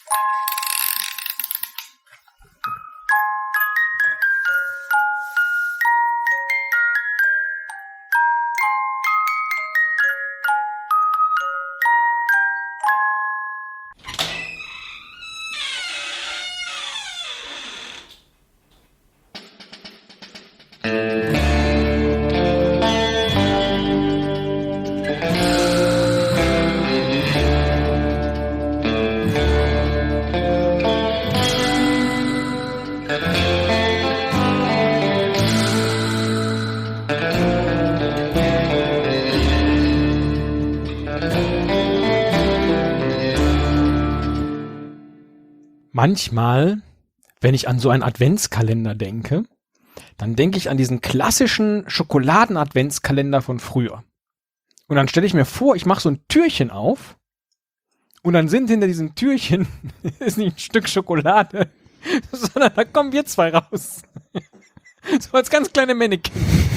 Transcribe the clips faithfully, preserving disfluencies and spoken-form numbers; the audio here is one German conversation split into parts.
Manchmal, wenn ich an so einen Adventskalender denke, dann denke ich an diesen klassischen Schokoladen-Adventskalender von früher. Und dann stelle ich mir vor, ich mache so ein Türchen auf und dann sind hinter diesem Türchen ist nicht ein Stück Schokolade, sondern da kommen wir zwei raus. So als ganz kleine Mannequin.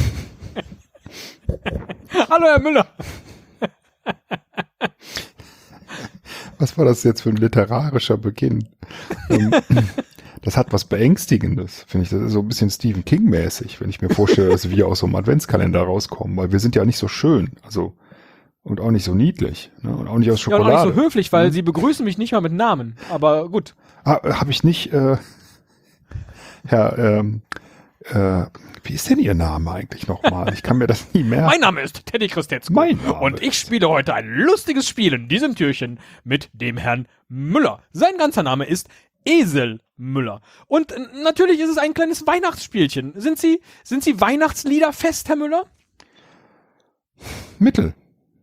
Hallo, Herr Müller. Was war das jetzt für ein literarischer Beginn? Das hat was Beängstigendes, finde ich. Das ist so ein bisschen Stephen King-mäßig, wenn ich mir vorstelle, dass wir aus so einem Adventskalender rauskommen, weil wir sind ja nicht so schön, also und auch nicht so niedlich, ne? Und auch nicht aus Schokolade. Ja, und auch nicht so höflich, weil mhm. sie begrüßen mich nicht mal mit Namen, aber gut. Ah, habe ich nicht, äh, Herr, ähm, äh, wie ist denn Ihr Name eigentlich nochmal? Ich kann mir das nie merken. Mein Name ist Teddy Christetzko. Mein Name und ich spiele heute ein lustiges Spiel in diesem Türchen mit dem Herrn Müller. Sein ganzer Name ist Esel Müller. Und äh, natürlich ist es ein kleines Weihnachtsspielchen. Sind Sie, sind Sie Weihnachtslieder fest, Herr Müller? Mittel.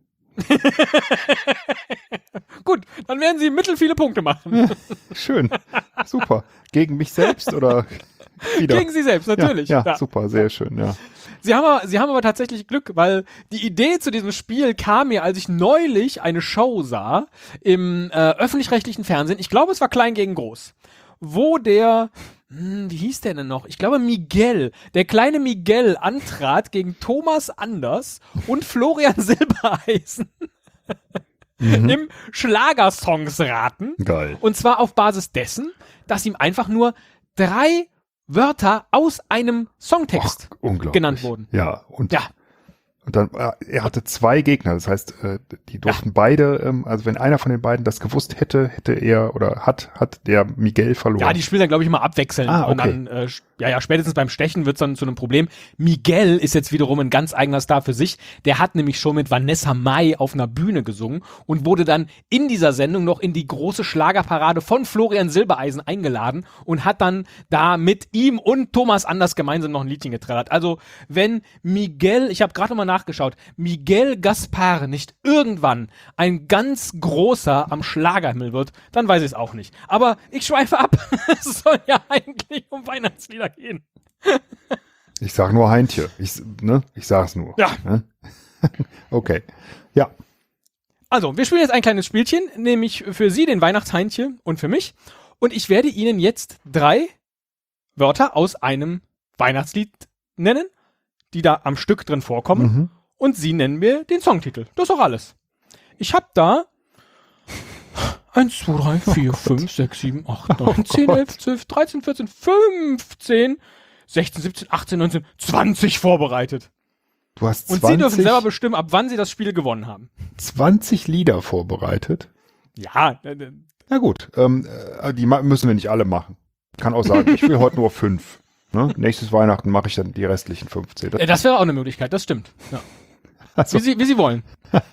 Gut, dann werden Sie mittel viele Punkte machen. Ja, schön. Super. Gegen mich selbst oder wieder? Gegen Sie selbst, natürlich. Ja, ja, ja. Super, sehr schön, ja. Sie haben, aber, Sie haben aber tatsächlich Glück, weil die Idee zu diesem Spiel kam mir, als ich neulich eine Show sah im äh, öffentlich-rechtlichen Fernsehen. Ich glaube, es war Klein gegen Groß. Wo der, hm, wie hieß der denn noch? Ich glaube Miguel, der kleine Miguel antrat gegen Thomas Anders und Florian Silbereisen mhm. im Schlagersongs raten. Geil. Und zwar auf Basis dessen, dass ihm einfach nur drei Wörter aus einem Songtext Och, genannt wurden. Ja, und ja. Und dann, er hatte zwei Gegner, das heißt, die durften ja. beide, also wenn einer von den beiden das gewusst hätte, hätte er oder hat, hat der Miguel verloren. Ja, die spielen dann, glaube ich, immer abwechselnd. Ah, okay. Und dann, äh, ja, ja, spätestens beim Stechen wird's dann zu einem Problem. Miguel ist jetzt wiederum ein ganz eigener Star für sich. Der hat nämlich schon mit Vanessa Mai auf einer Bühne gesungen und wurde dann in dieser Sendung noch in die große Schlagerparade von Florian Silbereisen eingeladen und hat dann da mit ihm und Thomas Anders gemeinsam noch ein Liedchen getrellert. Also, wenn Miguel, ich habe gerade mal nachgeschaut, Miguel Gaspar nicht irgendwann ein ganz großer am Schlagerhimmel wird, dann weiß ich es auch nicht. Aber ich schweife ab. Es soll ja eigentlich um Weihnachtslieder gehen. Ich sag nur Heintje. Ich, ne? ich sag's nur. Ja. Ne? Okay. Ja. Also, wir spielen jetzt ein kleines Spielchen, nämlich für Sie den Weihnachtsheintje und für mich. Und ich werde Ihnen jetzt drei Wörter aus einem Weihnachtslied nennen, die da am Stück drin vorkommen. Mhm. Und Sie nennen mir den Songtitel. Das ist auch alles. Ich habe da eins, zwei, drei, vier, fünf, sechs, sieben, acht, neun, zehn, elf, zwölf, dreizehn, vierzehn, fünfzehn, sechzehn, siebzehn, achtzehn, neunzehn, zwanzig vorbereitet. Du hast zwanzig? Und Sie dürfen selber bestimmen, ab wann Sie das Spiel gewonnen haben. zwanzig Lieder vorbereitet? Ja. Äh, Na gut, ähm, die müssen wir nicht alle machen. Ich kann auch sagen, ich will heute nur fünf. Ne? Nächstes Weihnachten mache ich dann die restlichen fünfzehn. Das, das wäre auch eine Möglichkeit, das stimmt. Ja. Also. Wie, Sie, wie Sie wollen.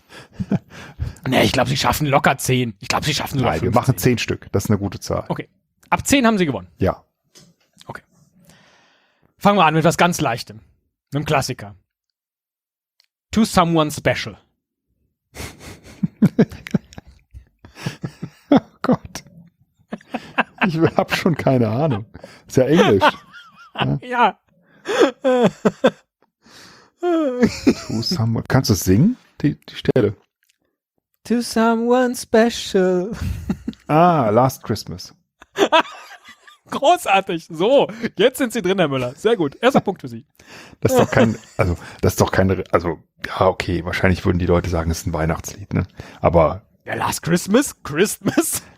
Ne, ich glaube, Sie schaffen locker zehn. Ich glaube, Sie schaffen sogar Nein, fünfzehn. Wir machen zehn Stück. Das ist eine gute Zahl. Okay. Ab zehn haben Sie gewonnen. Ja. Okay. Fangen wir an mit was ganz Leichtem. Einem Klassiker. To Someone Special. Oh Gott. Ich hab schon keine Ahnung. Ist ja Englisch. Ja. To someone. Kannst du es singen? Die, die Stelle. To someone special. Ah, Last Christmas. Großartig. So, jetzt sind Sie drin, Herr Müller. Sehr gut. Erster Punkt für Sie. Das ist doch kein, also, das ist doch keine, also, ja, okay, wahrscheinlich würden die Leute sagen, es ist ein Weihnachtslied, ne? Aber. Ja, Last Christmas? Christmas?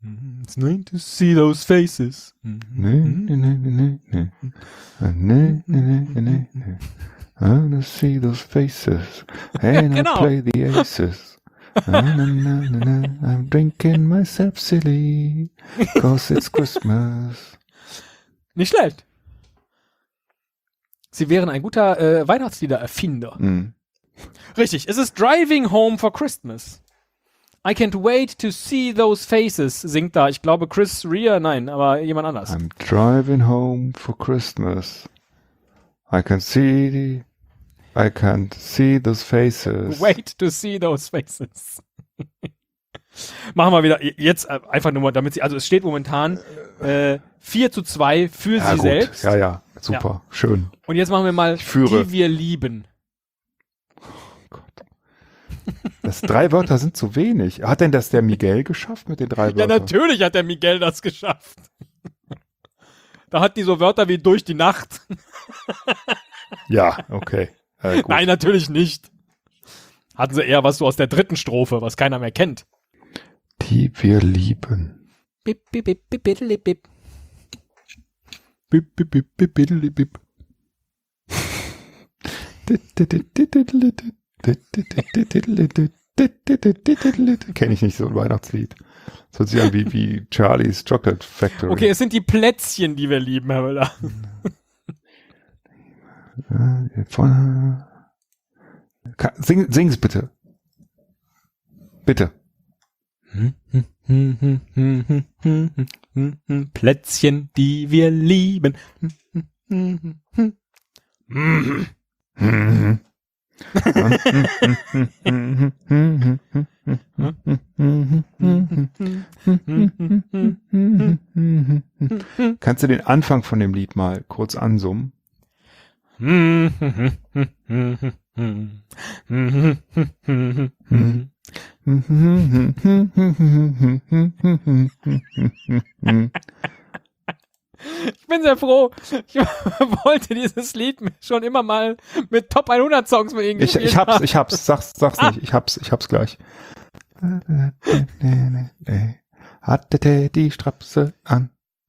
It's nice to see those faces. Nee, nee, nee, nee, nee. Nee, nee, nee, nee, nee. I wanna see those faces. And Genau. I play the aces. Na, na, na, na, na. I'm drinking myself silly. Cause it's Christmas. Nicht schlecht. Sie wären ein guter äh, Weihnachtslieder-Erfinder. Mm. Richtig, es ist Driving Home for Christmas. I can't wait to see those faces, singt da. Ich glaube Chris Rea, nein, aber jemand anders. I'm driving home for Christmas. I can see the, I can't see those faces. Wait to see those faces. Machen wir wieder, jetzt äh, einfach nur mal, damit sie, also es steht momentan äh, vier zu zwei für Ja, sie gut. selbst. Ja, ja, super, schön. Und jetzt machen wir mal, Ich führe. die wir lieben. Das drei Wörter sind zu wenig. Hat denn das der Miguel geschafft mit den drei Ja, Wörtern? natürlich hat der Miguel das geschafft. Da hat die so Wörter wie durch die Nacht. Ja, okay. Äh, gut. Nein, natürlich nicht. Hatten sie eher was so aus der dritten Strophe, was keiner mehr kennt. Die wir lieben. Bip, bip, bip, bip, bip, bip. Bip, bip, bip, bip, bip, bip. Kenne ich nicht, so ein Weihnachtslied. Das hört sich an wie, wie Charlie's Chocolate Factory. Okay, es sind die Plätzchen, die wir lieben, Herr Müller. Sing, sing es bitte. Bitte. Plätzchen, die wir lieben. Kannst du den Anfang von dem Lied mal kurz ansummen? Ich bin sehr froh. Ich wollte dieses Lied schon immer mal mit Top hundert Songs mit Ihnen Ich, gespielt ich hab's, haben. ich hab's, sag's, sag's Ah. nicht, ich hab's, ich hab's gleich. Hatte die Strapse an.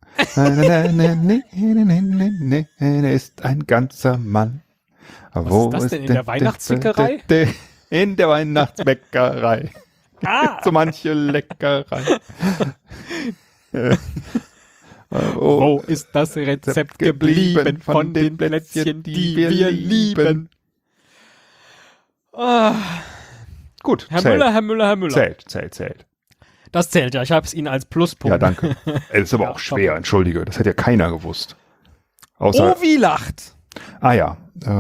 Ist ein ganzer Mann. Was ist das denn in der Weihnachtszickerei? In der Weihnachtsbäckerei. Ah, So manche Leckerei. wo ist das Rezept geblieben von den Plätzchen, die wir lieben? Ah, Gut, Herr zählt. Müller, Herr Müller, Herr Müller. Zählt, zählt, zählt. Das zählt ja. Ich habe es Ihnen als Pluspunkt. Ja, danke. Es ist aber Ja, auch schwer, entschuldige. Das hätte ja keiner gewusst. Außer, Oh, wie lacht. ah ja.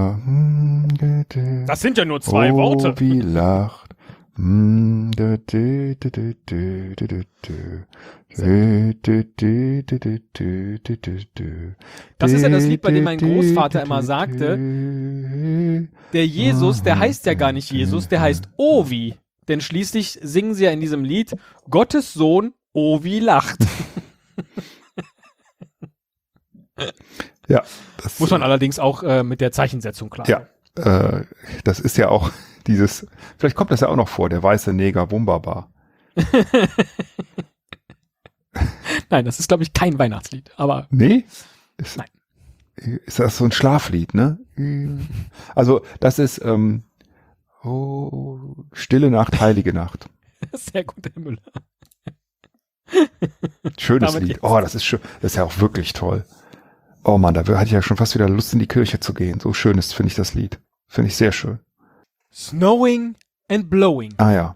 Äh, Das sind ja nur zwei oh, Worte. wie lacht. Mm, dü, dü, dü, dü, dü, dü, dü, dü. Dü, dü, dü, dü, dü, dü, dü, dü, dü. Das ist ja das Lied, bei dem mein Dü, dü, Großvater dü, immer dü, sagte, dü. der Jesus, der heißt ja gar nicht Jesus, der heißt Ovi. Denn schließlich singen sie ja in diesem Lied, Gottes Sohn, Ovi lacht. Ja. Das, Muss man allerdings auch äh, mit der Zeichensetzung klar. Ja, äh, das ist ja auch dieses, vielleicht kommt das ja auch noch vor, der weiße Neger Wunderbar. Nein, das ist, glaube ich, kein Weihnachtslied. Aber Nee? Ist, Nein. Ist das so ein Schlaflied, ne? Also, das ist ähm, oh, Stille Nacht, Heilige Nacht. sehr gut, Herr Müller. Schönes Damit Lied. jetzt. Oh, das ist schön. Das ist ja auch wirklich toll. Oh Mann, da hatte ich ja schon fast wieder Lust, in die Kirche zu gehen. So schön ist, finde ich, das Lied. Finde ich sehr schön. Snowing and Blowing. Ah ja.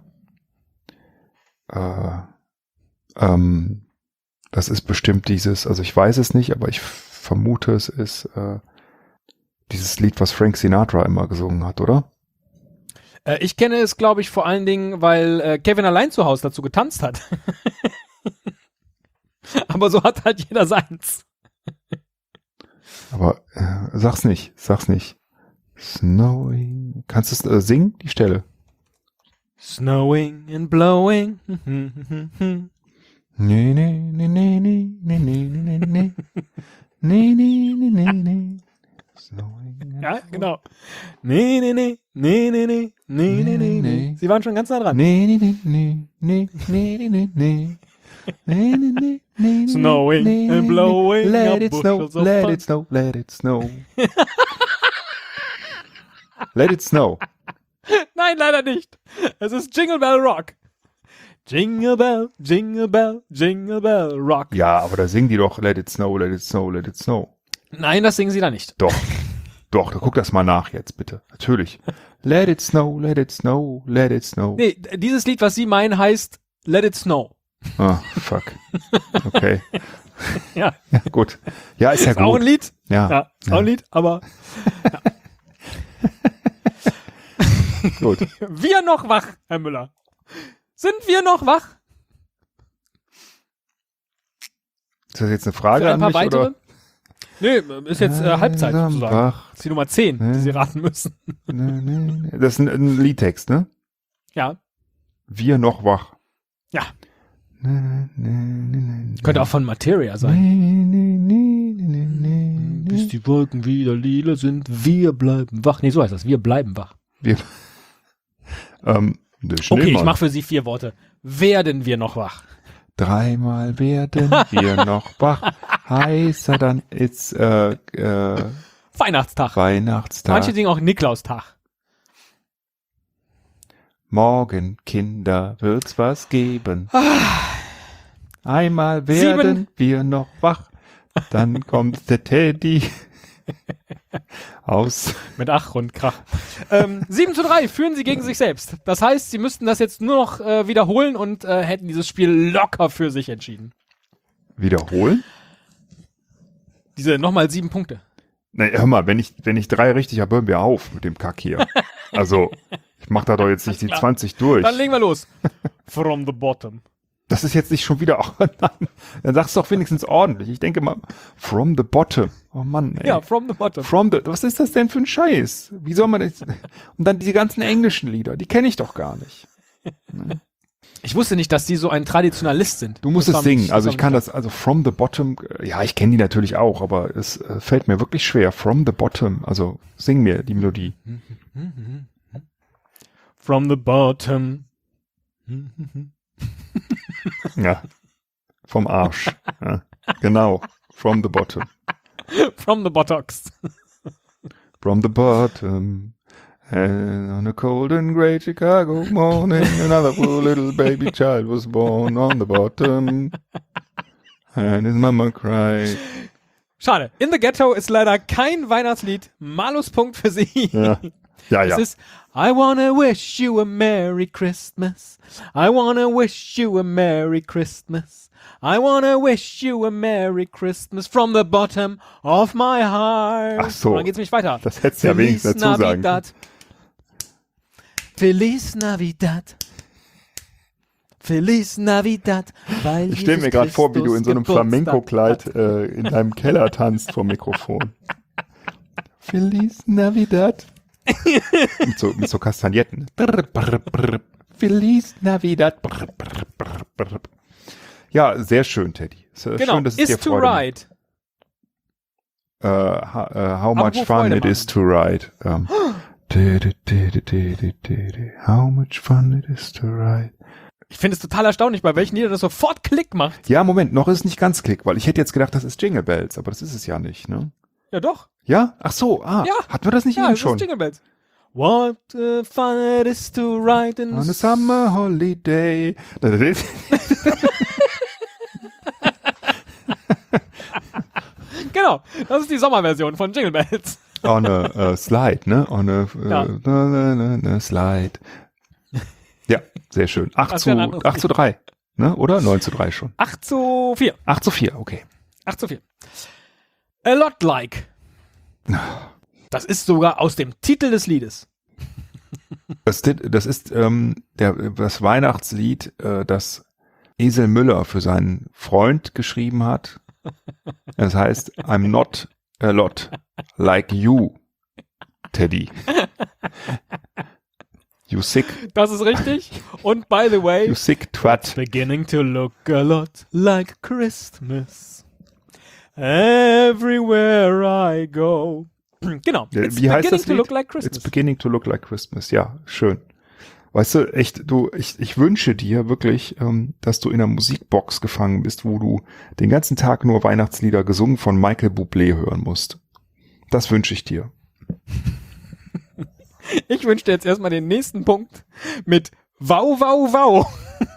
Äh, ähm, das ist bestimmt dieses, also ich weiß es nicht, aber ich vermute, es ist äh, dieses Lied, was Frank Sinatra immer gesungen hat, oder? Äh, ich kenne es, glaube ich, vor allen Dingen, weil äh, Kevin allein zu Hause dazu getanzt hat. Aber so hat halt jeder seins. Aber äh, sag's nicht, sag's nicht. Snowing. Kannst du es äh, singen, die Stelle? Snowing and blowing. Nee, nee, nee, nee, nee, nee, nee, nee, nee. Nee, nee, nee, nee, nee. Snowing and Ja, genau. Nee, nee, nee, nee, nee, nee, nee, nee, nee, nee. Sie waren schon ganz nah dran. Nee, nee, nee, nee, nee, nee, nee, nee. Snowing and blowing Let up it snow, bushels of let fun. it snow, let it snow. Let it snow. Nein, leider nicht. Es ist Jingle Bell Rock. Jingle Bell, Jingle Bell, Jingle Bell Rock. Ja, aber da singen die doch Let it snow, let it snow, let it snow. Nein, das singen sie da nicht. Doch. Doch, guck das mal nach jetzt, bitte. Natürlich. Let it snow, let it snow, let it snow. Nee, dieses Lied, was Sie meinen, heißt Let It Snow. Ah, fuck. Okay. Ja. Ja, gut. Ja, ist ja Ist gut. auch ein Lied. Ja. Ja, ist auch ein Lied, aber Gut. wir noch wach, Herr Müller. Sind wir noch wach? Ist das jetzt eine Frage Für ein an paar mich, weitere? oder? Nee, ist jetzt äh, Halbzeit sozusagen. Wach. Das ist die Nummer zehn, die Sie raten müssen. Nee, nee, nee. Das ist ein, ein Liedtext, ne? Ja. Wir noch wach. Ja. Nee, nee, nee, nee, Könnte auch von Materia sein. nee, nee, nee, nee, nee, Bis nee. die Wolken wieder lila sind, wir bleiben wach. Nee, so heißt das. Wir bleiben wach. Wir, ähm, der Okay, Schneemann. ich mache für Sie vier Worte. Werden wir noch wach? Dreimal werden wir noch wach. Heißer dann ist äh, äh, Weihnachtstag. Weihnachtstag. Manche singen auch Niklaustag. Morgen, Kinder, wird's was geben. Einmal werden Sieben. wir noch wach. Dann kommt der Teddy aus. Mit Ach und Krach. ähm, sieben zu drei führen Sie gegen sich selbst. Das heißt, Sie müssten das jetzt nur noch äh, wiederholen und äh, hätten dieses Spiel locker für sich entschieden. Wiederholen? Diese nochmal sieben Punkte. Nee, hör mal, wenn ich, wenn ich drei richtig habe, hören wir auf mit dem Kack hier. Also, ich mach da doch jetzt nicht die klar. zwanzig durch. Dann legen wir los. From the bottom. Das ist jetzt nicht schon wieder, oh nein, dann sagst du doch wenigstens ordentlich. Ich denke mal, from the bottom. Oh Mann, ey. Ja, from the bottom. From the, was ist das denn für ein Scheiß? Wie soll man das? Und dann die ganzen englischen Lieder, die kenne ich doch gar nicht. Ich wusste nicht, dass die so ein Traditionalist sind. Du musst Das es war singen. mich- Also war ich kann mich- das, also from the bottom, äh, ja, ich kenne die natürlich auch, aber es äh, fällt mir wirklich schwer. From the bottom, also sing mir die Melodie. From the bottom. Ja, vom Arsch. Ja, genau, from the bottom. From the buttocks. From the bottom. And on a cold and grey Chicago morning, another poor little baby child was born on the bottom. And his mama cried. Schade. In the Ghetto ist leider kein Weihnachtslied. Maluspunkt für Sie. Ja, ja. Es ja. ist I wanna wish you a Merry Christmas. I wanna wish you a Merry Christmas. I wanna wish you a Merry Christmas from the bottom of my heart. Ach so. Und dann geht's nämlich weiter. Das hättest du ja wenigstens dazu sagen können. Navidad. Feliz Navidad. Feliz Navidad. Weil Ich stelle mir gerade vor, wie du in so einem Flamenco-Kleid äh, in deinem Keller tanzt vor Mikrofon. Feliz Navidad. mit, so, mit so Kastagnetten. Brr, brr, brr. Feliz Navidad. Brr, brr, brr, brr. Ja, sehr schön, Teddy. Sehr Genau, schön, dass es is dir to Freude macht. ride. Uh, how, uh, how much Apropos fun Freude it is to ride. Um, didi, didi, didi, didi. How much fun it is to ride. Ich finde es total erstaunlich, bei welchen Liedern das sofort Klick macht. Ja, Moment, noch ist es nicht ganz Klick, weil ich hätte jetzt gedacht, das ist Jingle Bells, aber das ist es ja nicht, ne? Ja, doch. Ja? Ach so, ah, Ja. hatten wir das nicht Ja, eben es schon? ist Jingle Bells. What a fun it is to ride in On a summer holiday. Genau, das ist die Sommerversion von Jingle Bells. On a uh, slide, ne? On a, uh, Ja. na, na, na, na, slide. Ja, sehr schön. acht Das zu, wäre ein anderes acht zu drei, ne? Oder? neun zu drei schon. acht zu vier. acht zu vier, okay. acht zu vier. A lot like. Das ist sogar aus dem Titel des Liedes. Das, das ist ähm, der, das Weihnachtslied, äh, das Esel Müller für seinen Freund geschrieben hat. Das heißt, I'm not a lot like you, Teddy. You sick, Das ist richtig. Und by the way, you sick twat. beginning to look a lot like Christmas. Everywhere I go. Genau. Ja, It's wie heißt beginning das to Lied? look like It's Christmas. beginning to look like Christmas. Ja, schön. Weißt du, echt, du, ich, ich wünsche dir wirklich, ähm, dass du in einer Musikbox gefangen bist, wo du den ganzen Tag nur Weihnachtslieder gesungen von Michael Bublé hören musst. Das wünsche ich dir. Ich wünsche dir jetzt erstmal den nächsten Punkt mit Wow, wow, wow.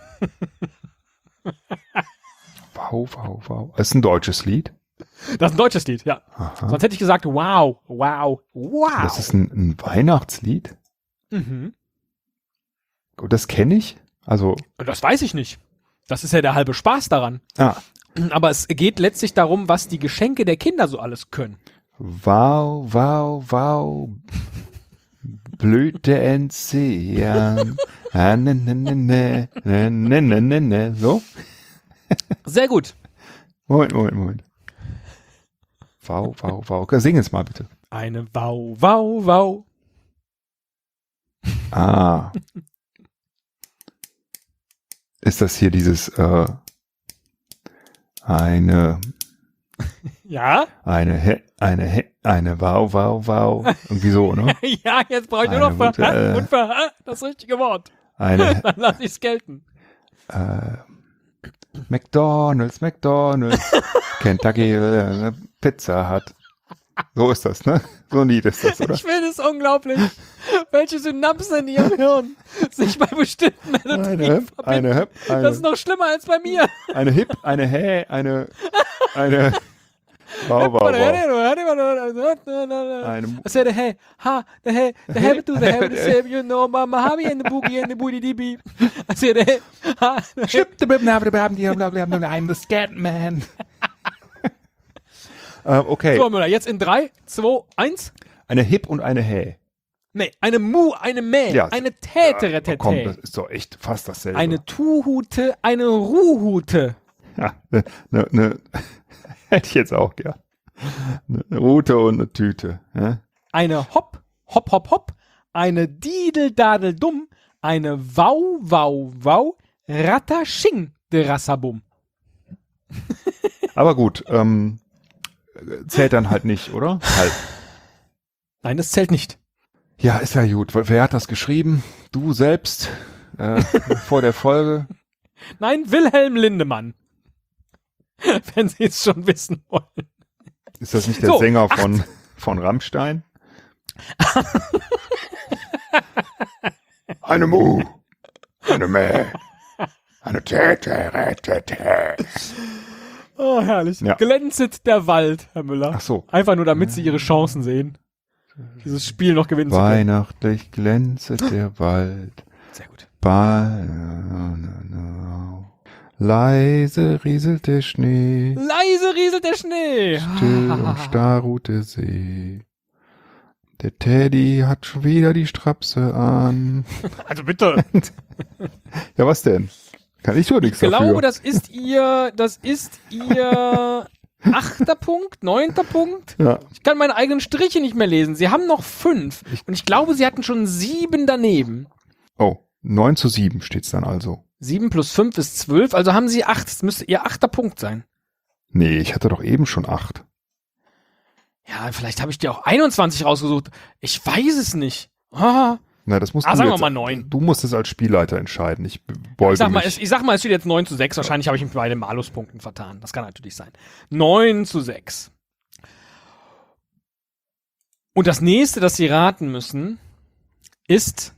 Wow, wow, wow. Das ist ein deutsches Lied. Das ist ein deutsches Lied, ja. Aha. Sonst hätte ich gesagt, wow, wow, wow. Das ist ein, ein Weihnachtslied. Mhm. Und das kenne ich. Also, Das weiß ich nicht. Das ist ja der halbe Spaß daran. ah, Aber es geht letztlich darum, was die Geschenke der Kinder so alles können. wow, wow, wow. Blüte entziehen. Ah, ne, ne, ne, ne, ne, ne, ne, ne, ne. So? Sehr gut. Moment, Moment, Moment. Wow, wow, wow. Okay, sing es mal bitte. Eine Wow, wow, wow. Ah. Ist das hier dieses, äh, eine, Ja? eine, he, eine, he, eine, wow, wow, wow. Irgendwie so, ne? Ja, jetzt brauche ich nur Eine noch für gute, Hä? äh, und für Hä? Das richtige Wort. Eine, Dann lasse ich es gelten. äh, McDonald's, McDonald's, Kentucky, äh, Pizza Hut. So ist das, ne? So ein Lied ist das, oder? Ich finde es unglaublich, welche Synapsen in ihrem Hirn sich bei bestimmten Melodien Eine, verbinden. eine, Hip, eine, Das ist noch schlimmer als bei mir. eine Hip, eine Hä, eine, eine, wow, wow, wow. Eine, I said, hey, ha, the hey, the hey, do the hey, the save, you know, mama, habi and the boogie and the booty D B. I said, hey, ha, the hey. I'm the Scatman. äh, okay, So, Müller, jetzt in drei, zwei, eins. eine Hip und eine Hä. Nee, eine Mu, eine Mäh, Ja, eine Ja, Tätere, komm, das ist doch echt fast dasselbe. eine Tuhute, eine Ruhute. Ja, ne, ne, ne, hätte ich jetzt auch gern. Eine Rute und eine Tüte. Ja? Eine Hopp, Hopp, Hopp, Hopp, eine Didel, Dadel, Dumm, eine Wau, Wau, Wau, Rattasching, de Rassabum. Aber gut, ähm, zählt dann halt nicht, oder? Halt. Nein, das zählt nicht. Ja, ist ja gut. Wer hat das geschrieben? Du selbst? Äh, vor der Folge? Nein, Wilhelm Lindemann. Wenn Sie es schon wissen wollen. Ist das nicht der So, Sänger von, von Rammstein? Eine Mu, eine Mäh, eine Täte, Rätete. Oh, herrlich. Ja. Glänzet der Wald, Herr Müller. Ach so. Einfach nur, damit Sie Ihre Chancen sehen, dieses Spiel noch gewinnen zu können. Weihnachtlich glänzet der Wald. Sehr gut. Ba- Leise rieselt der Schnee, Leise rieselt der Schnee. still und starr ruht der See. Der Teddy hat schon wieder die Strapse an. Also bitte. Ja, was denn? Kann ich doch nichts Ich glaube, dafür. das ist Ihr, das ist Ihr achter Punkt, neunter Punkt. Ja, Ich kann meine eigenen Striche nicht mehr lesen. Sie haben noch fünf. Und ich glaube, Sie hatten schon sieben daneben. oh, neun zu sieben steht's dann also. Sieben plus fünf ist zwölf, also haben Sie acht. Das müsste Ihr achter Punkt sein. Nee, ich hatte doch eben schon acht. Ja, vielleicht habe ich dir auch einundzwanzig rausgesucht. Ich weiß es nicht. Ah, Na, das musst Ah, du sagen wir jetzt, mal neun. Du musst es als Spielleiter entscheiden. Ich beuge ich, sag mal, mich. es, ich sag mal, es steht jetzt neun zu sechs. Wahrscheinlich habe ich mich bei den Maluspunkten vertan. Das kann natürlich sein. neun zu sechs. Und das nächste, das Sie raten müssen, ist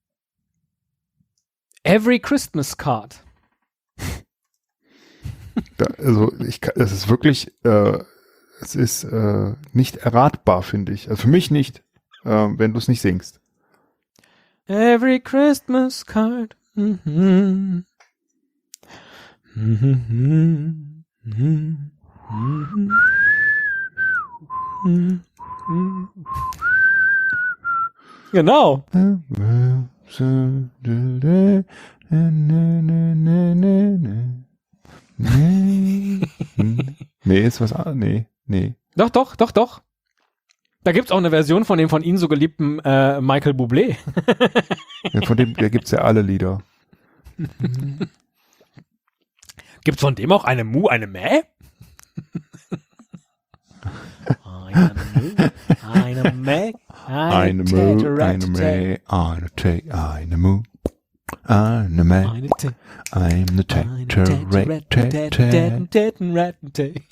Every Christmas Card. Da, also ich kann, es ist wirklich, äh, es ist äh, nicht erratbar, finde ich. Also für mich nicht, äh, wenn du es nicht singst. Every Christmas Card. Mhm. Mhm. Mhm. Mhm. Genau. Nee, ist was, ah, nee, nee. Doch, doch, doch, doch. Da gibt's auch eine Version von dem von Ihnen so geliebten äh, Michael Bublé. Ja, von dem, da gibt's ja alle Lieder. Gibt's von dem auch eine Mu, eine Mäh? Eine Mu, eine Mäh, Eine Mu, eine Mäh, eine Tee, eine Mu. I'm the man. Eine T- I'm the eine Tetrarch. Tetten, Tetten, Ratten, T-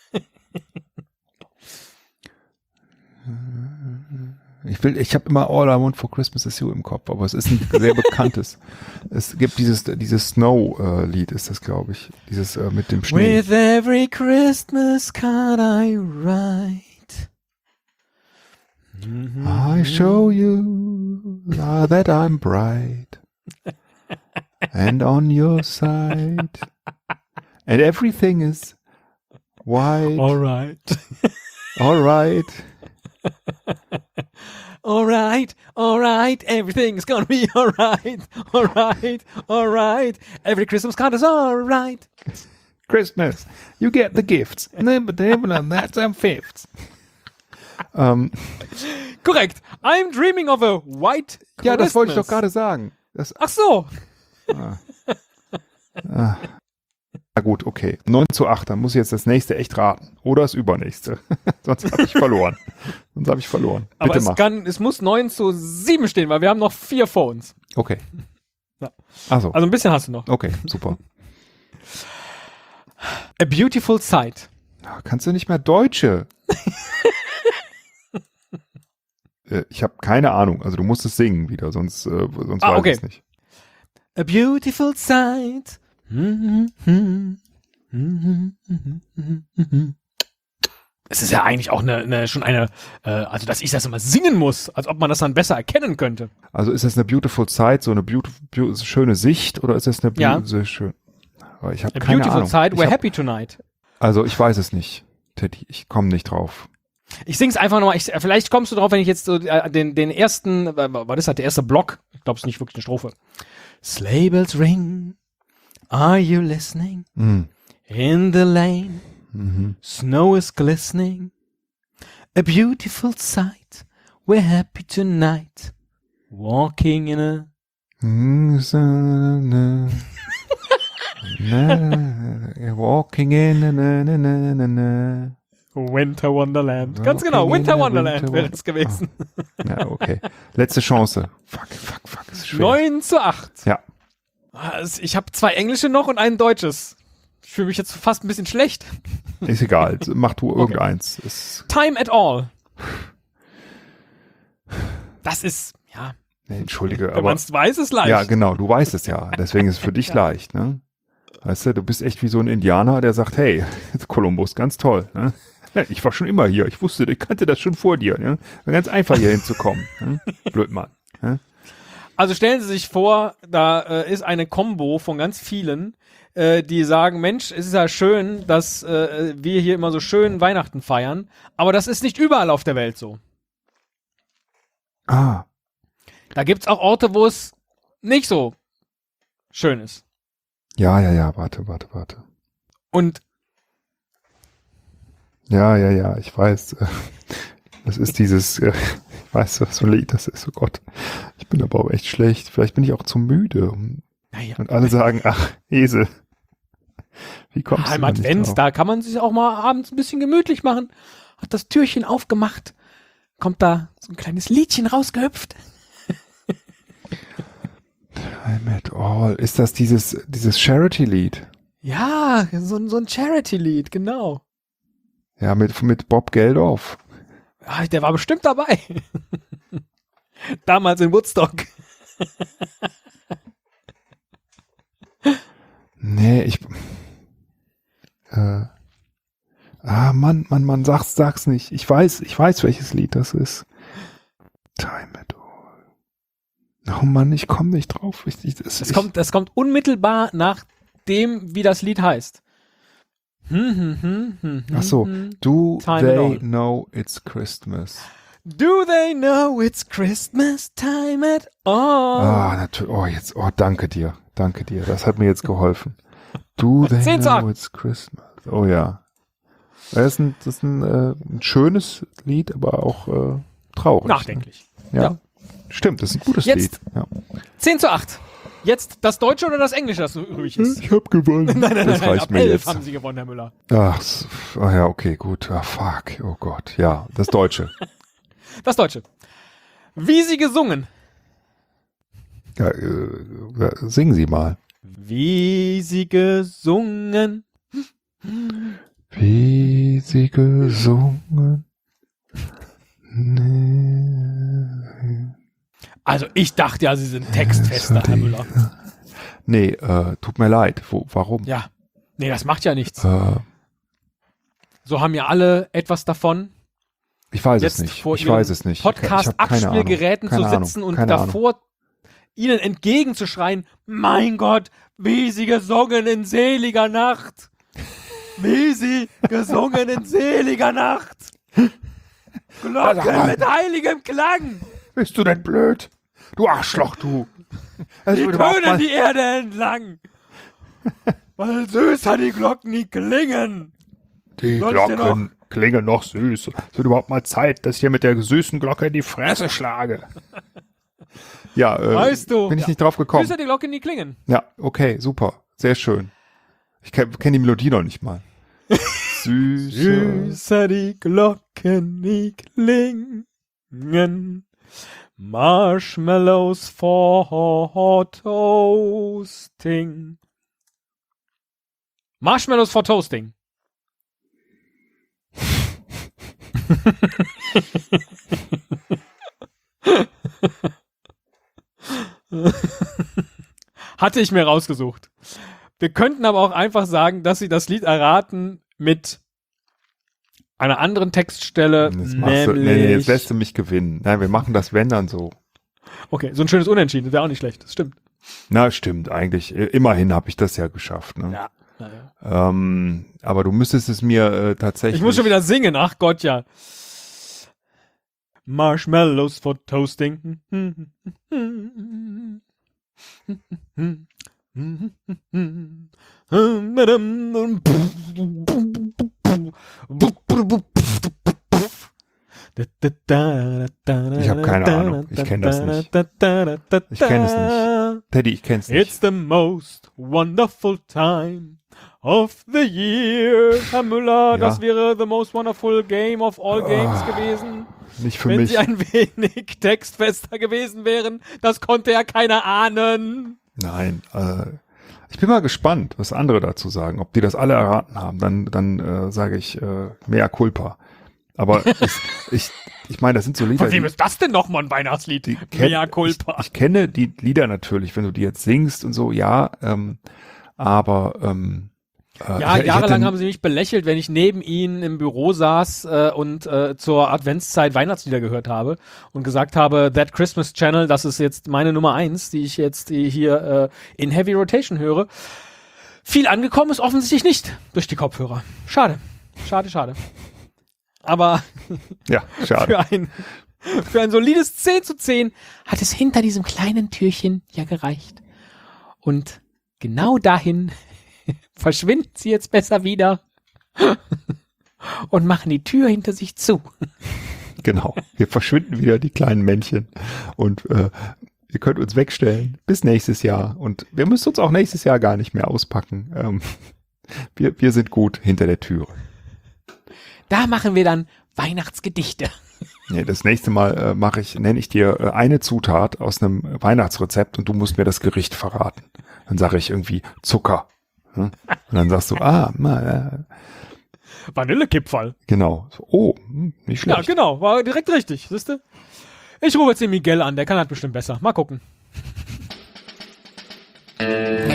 Ich will, ich habe immer All I Want for Christmas is You im Kopf, aber es ist ein sehr bekanntes. Es gibt dieses, dieses Snow-Lied, ist das, glaube ich. Dieses äh, mit dem Schnee. With every Christmas card I write. I show you uh, that I'm bright and on your side and everything is white. Alright. All right. Alright, alright, everything's gonna be alright, alright, alright, every Christmas card is alright. Christmas, you get the gifts. And that's am fifth. Um, Korrekt. I'm dreaming of a white Christmas. ja, das wollte ich doch gerade sagen. Das, Ach so. ah. Ah. Na gut, okay. neun zu acht, dann muss ich jetzt das nächste echt raten. Oder das übernächste. Sonst habe ich verloren. Sonst habe ich verloren. Bitte Aber es, mach. kann, es muss neun zu sieben stehen, weil wir haben noch vier vor uns. Okay. Ja. Also, Also ein bisschen hast du noch. okay, super. A Beautiful Sight. Ah, kannst du nicht mehr Deutsche? Äh, ich habe keine Ahnung. Also du musst es singen wieder, sonst, äh, sonst Ah, weiß okay. ich es nicht. A Beautiful Sight. Es ist ja eigentlich auch eine, eine schon eine, äh, also dass ich das immer singen muss, als ob man das dann besser erkennen könnte. Also ist das eine beautiful sight, so eine beautiful, beautiful, schöne Sicht, oder ist das eine Ja. beautiful, schön? Aber ich habe A keine Beautiful Ahnung. Sight, Ich We're hab, Happy Tonight. also ich weiß es nicht, Teddy. Ich komme nicht drauf. Ich sing's einfach nochmal. Ich, vielleicht kommst du drauf, wenn ich jetzt so äh, den, den ersten, äh, was ist das, der erste Block? Ich glaube, es ist nicht wirklich eine Strophe. Sleigh bells ring, are you listening? Mhm. In the lane, Mhm. snow is glistening. A beautiful sight, we're happy tonight. Walking in a... Mm, so, na, na, na, walking in na, na, na, na, na, na. Winter Wonderland. Ganz Walking genau, in Winter a Wonderland winter wäre won- es gewesen. Ja, okay. Letzte Chance. Fuck, fuck, fuck. Ist schwer. neun zu acht. Ja. Also ich habe zwei Englische noch und ein Deutsches. Ich fühle mich jetzt fast ein bisschen schlecht. Ist egal. Mach du irgendeins. Ist, Time at all. Das ist, ja, nee, entschuldige, wenn aber. man es weiß, ist leicht. Ja, genau, du weißt es ja. Deswegen ist es für dich Ja. leicht, ne? Weißt du, du bist echt wie so ein Indianer, der sagt, hey, Kolumbus, ganz toll, ne? Ich war schon immer hier, ich wusste, ich kannte das schon vor dir, ne? War ganz einfach hier hinzukommen, ne? Blödmann. Ne? Also stellen Sie sich vor, da äh, ist eine Combo von ganz vielen, äh, die sagen, Mensch, es ist ja schön, dass äh, wir hier immer so schön Weihnachten feiern, aber das ist nicht überall auf der Welt so. Ah, Da gibt's auch Orte, wo es nicht so schön ist. ja, ja, ja, warte, warte, warte. Und Ja, ja, ja, ich weiß. äh, Das ist dieses, äh, ich weiß, was für ein Lied das ist, oh Gott. Ich bin aber auch echt schlecht. Vielleicht bin ich auch zu müde. Und naja, alle sagen, ach, Esel. Wie kommst du im da nicht Advent, drauf? da kann man sich auch mal abends ein bisschen gemütlich machen. Hat das Türchen aufgemacht, kommt da so ein kleines Liedchen rausgehüpft. Time at all. Ist das dieses, dieses Charity-Lied? Ja, so, ein- so ein Charity-Lied, genau. Ja, mit, mit Bob Geldof. Ah, der war bestimmt dabei. Damals in Woodstock. Nee, ich. Äh, ah, Mann, Mann, Mann, sag's, sag's nicht. Ich weiß, ich weiß, welches Lied das ist. Time at all. Oh Mann, ich komme nicht drauf. Ich, ich, das, Es ich, kommt, es kommt unmittelbar nach dem, wie das Lied heißt. Hm, hm, hm, hm, hm, Ach so. hm. Do Time at they all. know it's Christmas? Do they know it's Christmas time at all? Ah, natürlich. Oh, jetzt. Oh, danke dir. Danke dir. Das hat mir jetzt geholfen. Do they zehn zu know acht. it's Christmas? Oh ja. Das ist ein, das ist ein, äh, ein schönes Lied, aber auch äh, traurig. Nachdenklich. Ne? Ja. Ja. Stimmt, das ist ein gutes Jetzt. Lied. Ja. zehn zu acht. Jetzt das Deutsche oder das Englische, das so übrig ist? Ich hab gewonnen. Nein, nein, nein, das nein. reicht Ab mir elf jetzt. haben Sie gewonnen, Herr Müller. Ach, s- ah ja, okay, gut. Ah, fuck. Oh Gott. Ja, das Deutsche. Das Deutsche. Wie sie gesungen. Ja, äh, singen Sie mal. Wie sie gesungen. Wie sie gesungen. Also ich dachte ja, Sie sind textfester, Herr Müller. Nee, äh, tut mir leid. Wo, warum? Ja, nee, das macht ja nichts. Äh, So haben ja alle etwas davon, ich weiß jetzt es nicht. vor Ich ihren weiß es nicht. Ich hab keine Podcast-Abspielgeräten zu Ahnung. sitzen und Keine davor ihnen entgegenzuschreien, mein Gott, wie sie gesungen in seliger Nacht. Wie sie gesungen in seliger Nacht. Glocken mit heiligem Klang. Bist du denn blöd? Du Arschloch, du. Die tönen die Erde entlang. Weil süßer die Glocken nie klingen. Die Soll ich dir Glocken klingen noch süß. Es wird überhaupt mal Zeit, dass ich hier mit der süßen Glocke in die Fresse schlage. Ja, äh, Weißt du, bin ich ja. nicht drauf gekommen. Süßer die Glocken nie klingen. Ja, okay, super. Sehr schön. Ich kenne kenn die Melodie noch nicht mal. Süßer. Süßer die Glocken nie klingen. Marshmallows for toasting. Marshmallows for toasting. Hatte ich mir rausgesucht. Wir könnten aber auch einfach sagen, dass sie das Lied erraten mit einer anderen Textstelle, Jetzt machst du, nämlich... nee, nee, jetzt lässt du mich gewinnen. Nein, wir machen das, wenn, dann so. Okay, so ein schönes Unentschieden, das wäre auch nicht schlecht, das stimmt. Na, stimmt, eigentlich. Immerhin habe ich das ja geschafft. Ne? Ja. Naja. Ähm, aber du müsstest es mir äh, tatsächlich... Ich muss schon wieder singen, ach Gott, ja. Marshmallows for toasting. Ich habe keine Ahnung. Ich kenne das nicht. Ich kenne es nicht. Teddy, ich kenne es nicht. It's the most wonderful time of the year. Herr Müller, Ja. das wäre the most wonderful game of all games Ah, gewesen. Nicht für Wenn mich. sie ein wenig textfester gewesen wären. Das konnte ja keiner ahnen. Nein. Äh, ich bin mal gespannt, was andere dazu sagen. Ob die das alle erraten haben, dann, dann äh, sage ich äh, mea culpa. Aber ich, ich, ich meine, das sind so Lieder. Von wem die- ist das denn nochmal ein Weihnachtslied? die kenn- Mea culpa. Ich, ich kenne die Lieder natürlich, wenn du die jetzt singst und so, ja, ähm, aber ähm, äh, Ja, ich, ich jahrelang hätte- haben sie mich belächelt, wenn ich neben ihnen im Büro saß äh, und äh, zur Adventszeit Weihnachtslieder gehört habe und gesagt habe, That Christmas Channel, das ist jetzt meine Nummer eins, die ich jetzt die hier äh, in Heavy Rotation höre. Viel angekommen ist offensichtlich nicht durch die Kopfhörer. Schade, schade, schade. Aber ja, schade. für ein, für ein solides zehn zu zehn hat es hinter diesem kleinen Türchen ja gereicht. Und genau dahin verschwinden sie jetzt besser wieder und machen die Tür hinter sich zu. Genau. Wir verschwinden wieder, die kleinen Männchen. Und äh, ihr könnt uns wegstellen bis nächstes Jahr. Und wir müssen uns auch nächstes Jahr gar nicht mehr auspacken. Ähm, wir, wir sind gut hinter der Türe. Da machen wir dann Weihnachtsgedichte. Nee, das nächste Mal äh, mache ich, nenne ich dir äh, eine Zutat aus einem Weihnachtsrezept und du musst mir das Gericht verraten. Dann sage ich irgendwie Zucker. Hm? Und dann sagst du, ah, na, äh, Vanillekipferl. genau. So, oh, hm, nicht Ja, schlecht. genau. War direkt richtig. Siehste? Ich rufe jetzt den Miguel an. Der kann halt bestimmt besser. Mal gucken.